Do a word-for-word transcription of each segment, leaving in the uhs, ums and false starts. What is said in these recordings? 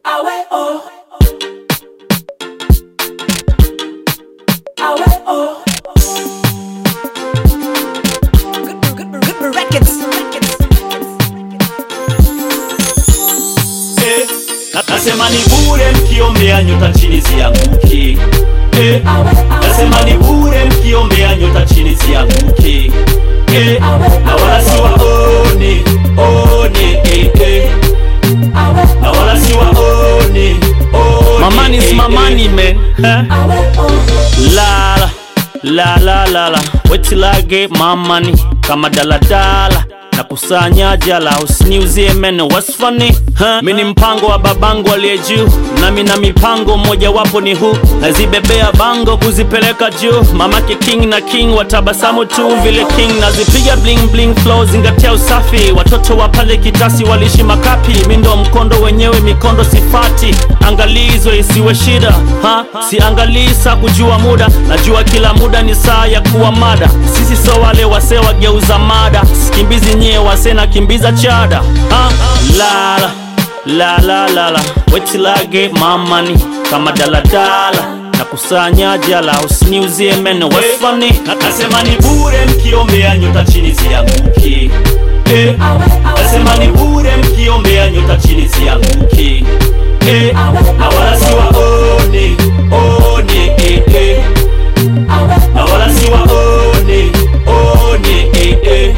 Awe oh. Awe oh. Good, good, good, good records. Eh, nasema ni bure mkiombea nyota chini zianguki. Eh, nasema ni bure mkiombea nyota chini zianguki. Eh, na wala siwaone, one, eh, eh. Na wala siwaone, one. My money's my money, man. Huh? La la la la la. Wait till I get my money. Kama dala dala na kusanya jala, usiniuzie meno. What's funny? Huh? Mini mpango wa babangu aliye juu, nami na mipango moja wapo ni huu. Nazibebea bango kuzipeleka juu. Mamake king na king watabasamu tu vile king. Nazipiga bling bling flow, zingatia usafi. Watoto wa pale Kitasi walishi makapi. Mindo mkondo wenyewe mikondo sifati. Angalizo isiwe shida, ha? Si angalisa kujua muda. Najua kila muda ni saa ya kuwa mada. Sisi so wale wase wageuza mada. Sikimbizi nye wase na kimbiza chada, ha? La la la la la la. Wait till I get my money. Kama dala dala na kusanya jala, usiniuzie meno. What's funny? Nasema ni bure mkiombea nyota chini zianguki. Eh, nasema ni bure mkiombea nyota chini zianguki. Eh, na wala siwaone, one, eh, eh. Na wala siwaone, one, eh, eh.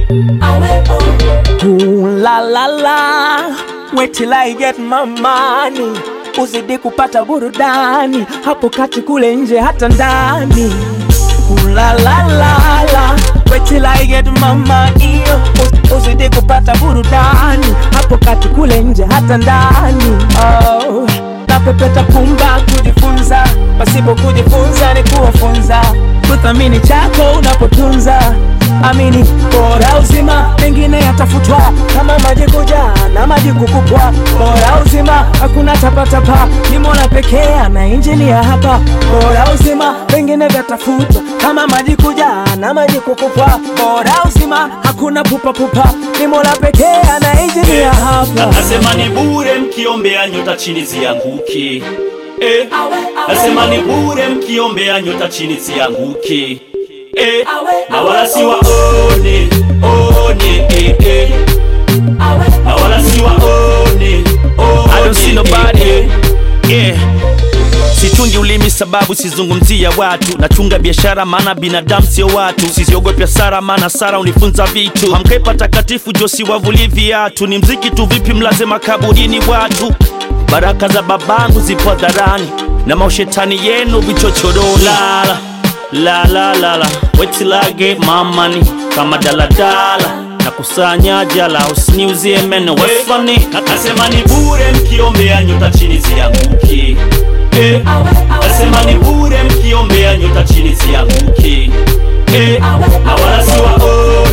Ooh, la la la. Wait till I get my money. Uzidi kupata burudani hapo kati kule nje hata ndani. Ooh, la la la la. Wait till I get my money. Uzidi kupata burudani hapo kati kule nje hata ndani. Oh, napepeta pumba kujifunza, pasipo kujifunza ni kuwafunza. Kuthamini chako unapotunza, amini bora uzima, mengine yatafutwa kama maji kuja na maji kukupwa. Bora uzima, hakuna tapatapa, ni Mola pekee ana injinia hapa. Bora uzima, mengine vyatafutwa kama maji kuja na maji kukupwa. Bora uzima, hakuna pupa pupa, ni Mola pekee ana injinia hapa. Nasema ni bure mkiombea nyota chini zianguki. Eh, nasema ni bure mkiombea nyota chini zianguki. Eh, na wala siwaone, one, eh, eh. Na wala siwaone, one, I don't see nobody. eh, eh. Yeah. Sichungi ulimi sababu sizungumzia watu. Nachunga biashara maana binadamu sio watu. Sisiogopi hasara maana sara unifunza vitu. Hamkepa takatifu josi wavuli viatu. Ni mziki tu vipi mlaze makaburini watu. Baraka za babangu zipo dharani na maushetani yenu vichochoroni. La la la la la la. Wait till I get my money. Kama dala dala na kusanya jala, usiniuzie meno. What's funny? Nasema ni bure mkiombea nyota chini zianguki. Eh, nasema ni bure mkiombea nyota chini zianguki. Eh, na wala siwaone.